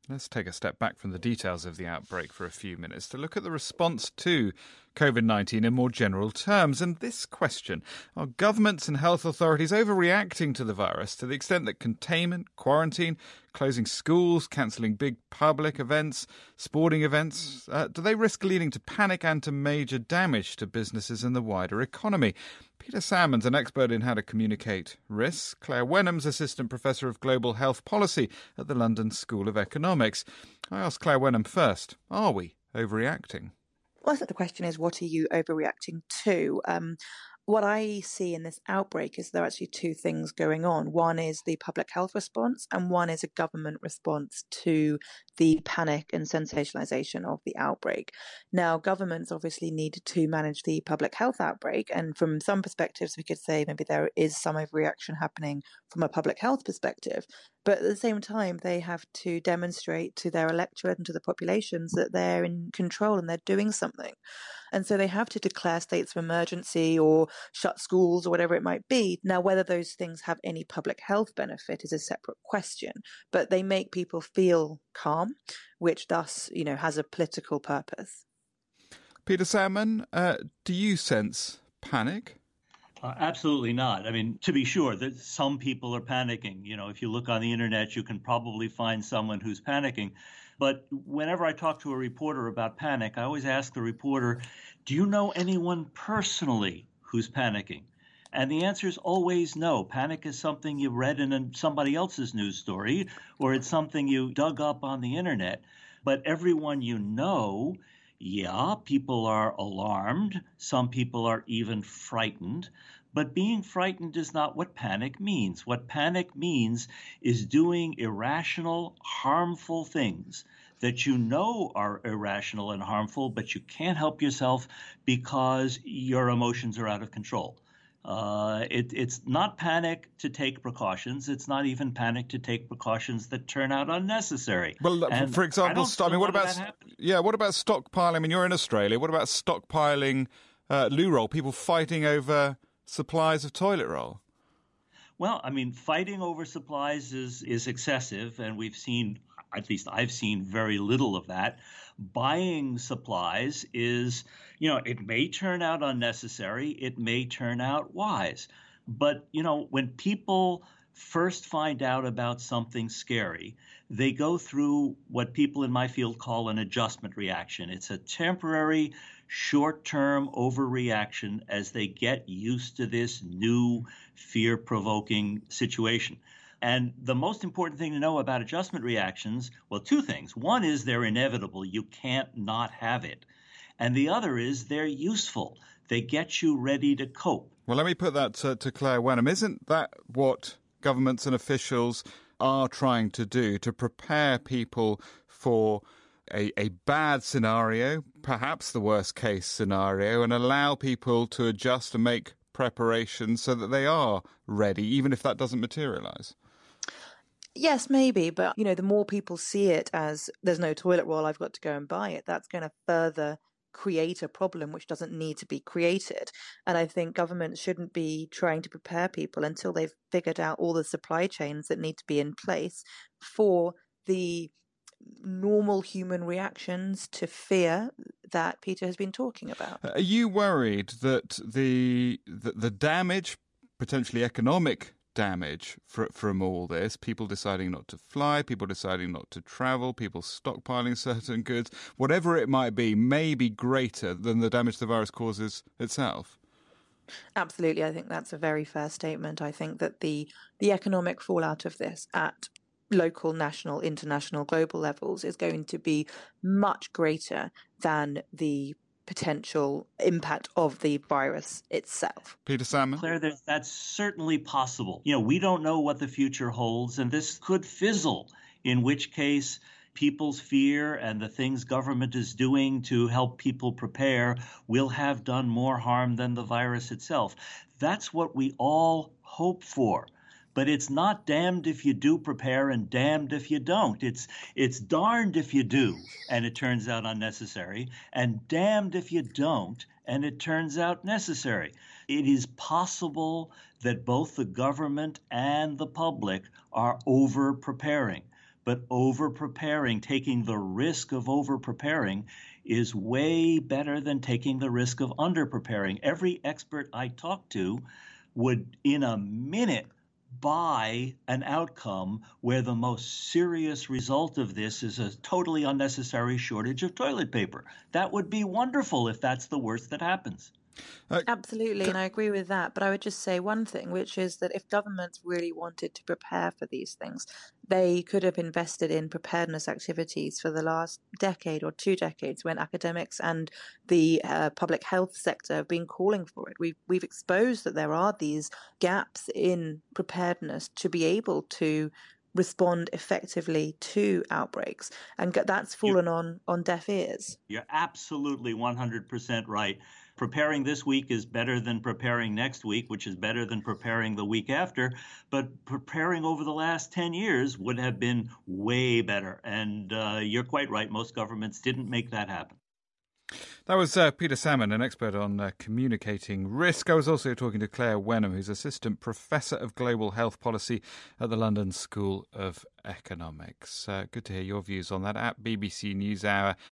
Let's take a step back from the details of the outbreak for a few minutes to look at the response to COVID-19 in more general terms. And this question, are governments and health authorities overreacting to the virus to the extent that containment, quarantine, closing schools, cancelling big public events, sporting events, do they risk leading to panic and to major damage to businesses and the wider economy? Peter Salmon's an expert in how to communicate risks. Claire Wenham's Assistant Professor of Global Health Policy at the London School of Economics. I asked Claire Wenham first, are we overreacting? Well, I think the question is, what are you overreacting to? What I see in this outbreak is there are actually two things going on. One is the public health response, and one is a government response to the panic and sensationalization of the outbreak. Now, governments obviously need to manage the public health outbreak, and from some perspectives, we could say maybe there is some overreaction happening from a public health perspective. But at the same time, they have to demonstrate to their electorate and to the populations that they're in control and they're doing something. And so they have to declare states of emergency or shut schools or whatever it might be. Now, whether those things have any public health benefit is a separate question, but they make people feel calm, which thus, has a political purpose. Peter Salmon, do you sense panic? Absolutely not. I mean, to be sure, that some people are panicking. If you look on the internet, you can probably find someone who's panicking. But whenever I talk to a reporter about panic, I always ask the reporter, do you know anyone personally who's panicking? And the answer is always no. Panic is something you read in somebody else's news story, or it's something you dug up on the internet. But everyone you know, yeah, people are alarmed. Some people are even frightened. But being frightened is not what panic means. What panic means is doing irrational, harmful things that you know are irrational and harmful, but you can't help yourself because your emotions are out of control. It's not panic to take precautions. It's not even panic to take precautions that turn out unnecessary. Well, for example, what about stockpiling? I mean, you're in Australia. What about stockpiling loo roll? People fighting over supplies of toilet roll. Well, I mean, fighting over supplies is excessive, and we've seen, at least I've seen, very little of that. Buying supplies is, it may turn out unnecessary, it may turn out wise. But, when people first find out about something scary, they go through what people in my field call an adjustment reaction. It's a temporary, short-term overreaction as they get used to this new fear-provoking situation. And the most important thing to know about adjustment reactions, well, two things. One is they're inevitable. You can't not have it. And the other is they're useful. They get you ready to cope. Well, let me put that to Claire Wenham. Isn't that what governments and officials are trying to do, to prepare people for a bad scenario, perhaps the worst case scenario, and allow people to adjust and make preparations so that they are ready, even if that doesn't materialise? Yes, maybe. But, the more people see it as there's no toilet roll, I've got to go and buy it, that's going to further create a problem which doesn't need to be created. And I think governments shouldn't be trying to prepare people until they've figured out all the supply chains that need to be in place for the normal human reactions to fear that Peter has been talking about. Are you worried that the damage, potentially economic damage from all this, people deciding not to fly, people deciding not to travel, people stockpiling certain goods, whatever it might be, may be greater than the damage the virus causes itself? Absolutely. I think that's a very fair statement. I think that the economic fallout of this at local, national, international, global levels is going to be much greater than the potential impact of the virus itself. Peter Salmon? Claire, that's certainly possible. We don't know what the future holds, and this could fizzle, in which case people's fear and the things government is doing to help people prepare will have done more harm than the virus itself. That's what we all hope for. But it's not damned if you do prepare and damned if you don't. It's darned if you do and it turns out unnecessary, and damned if you don't and it turns out necessary. It is possible that both the government and the public are over-preparing. but over-preparing, taking the risk of over-preparing is way better than taking the risk of under-preparing. Every expert I talk to would, in a minute, buy an outcome where the most serious result of this is a totally unnecessary shortage of toilet paper. That would be wonderful if that's the worst that happens. Absolutely, and I agree with that. But I would just say one thing, which is that if governments really wanted to prepare for these things, they could have invested in preparedness activities for the last decade or 2 decades, when academics and the public health sector have been calling for it. We've exposed that there are these gaps in preparedness to be able to respond effectively to outbreaks, and that's fallen on deaf ears. You're absolutely 100% right. Preparing this week is better than preparing next week, which is better than preparing the week after. But preparing over the last 10 years would have been way better. And you're quite right. Most governments didn't make that happen. That was Peter Salmon, an expert on communicating risk. I was also talking to Claire Wenham, who's Assistant Professor of Global Health Policy at the London School of Economics. Good to hear your views on that at BBC NewsHour.